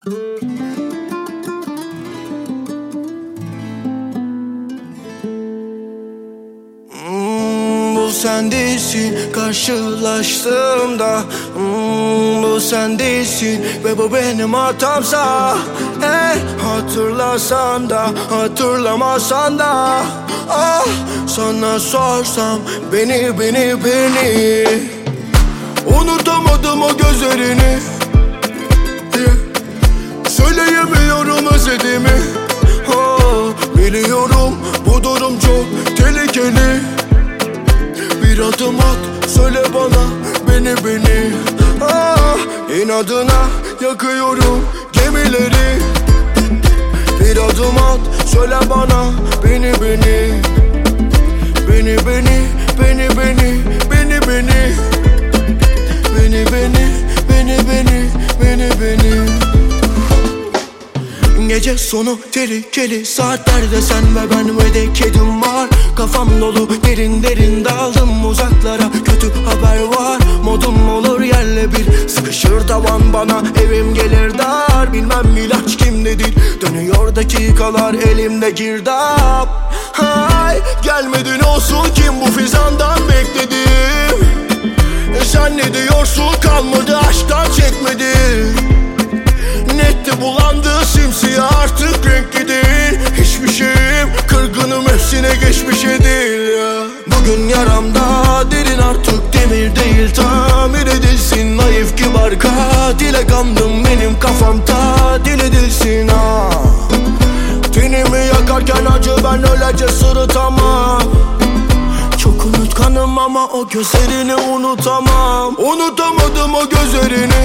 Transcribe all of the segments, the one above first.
Bu sen değilsin karşılaştığımda, bu sen değilsin ve bu benim hatamsa. Hatırlasan da hatırlamasan da, ah, sana sorsam beni unutamadım o gözlerini. Söyleyemiyorum özlediğimi. Biliyorum bu durum çok tehlikeli. Bir adım at, söyle bana beni. İnadına yakıyorum gemileri. Bir adım at, söyle bana beni. Gece sonu tehlikeli saatlerde sen ve ben ve de kedim var. Kafam dolu derin daldım uzaklara, kötü haber var. Modum olur yerle bir, sıkışır tavan bana, evim gelir dar. Bilmem ilaç kimdedir, dönüyor dakikalar elimde girdap. Hay, gelmedin olsun kim bu fizandan bekledim. Sen ne diyorsun, kalmadı aşktan çekmedim. Netti bulandı simsiyah, artık renkli değil. Hiçbir şeyim, kırgınım hepsine geçmişe değil ya. Bugün yaramda derin, artık demir değil. Tamir edilsin naif kibar katile kandım, benim kafam tatil edilsin ha. Tenimi yakarken acı, ben öylece sırıtamam. Çok unutkanım ama o gözlerini unutamam. Unutamadım o gözlerini.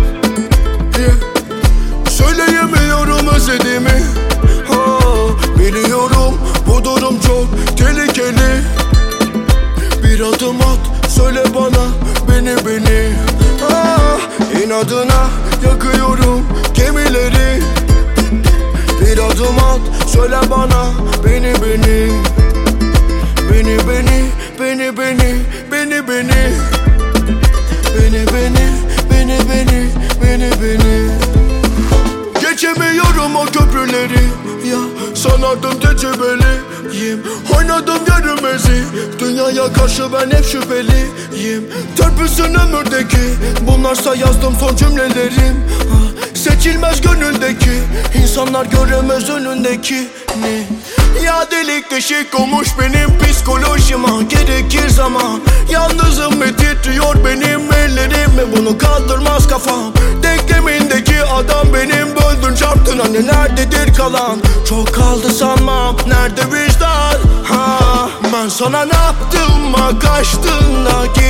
Söyleyemiyorum özlediğimi. Biliyorum bu durum çok tehlikeli. Bir adım at, söyle bana beni. İnadına yakıyorum gemileri. Bir adım at, söyle bana beni. Geçemiyorum o köprüleri ya, sanardım tecrübeliyim. Oynadım yarımezi, dünyaya karşı ben hep şüpheliyim. Törpüsün ömürdeki, bunlarsa yazdım son cümlelerim. Seçilmez gönüldeki, insanlar göremez önündeki ne? Ya delik deşik olmuş benim psikolojime, gerekir zaman. Yalnızım ve titriyor benim ellerim ve bunu kaldırmaz kafam. Denklemindeki adam benim, böldün çarptın, hani nerededir kalan? Çok kaldı sanmam, nerede vicdan? Ben sana ne yaptım, kaçtın da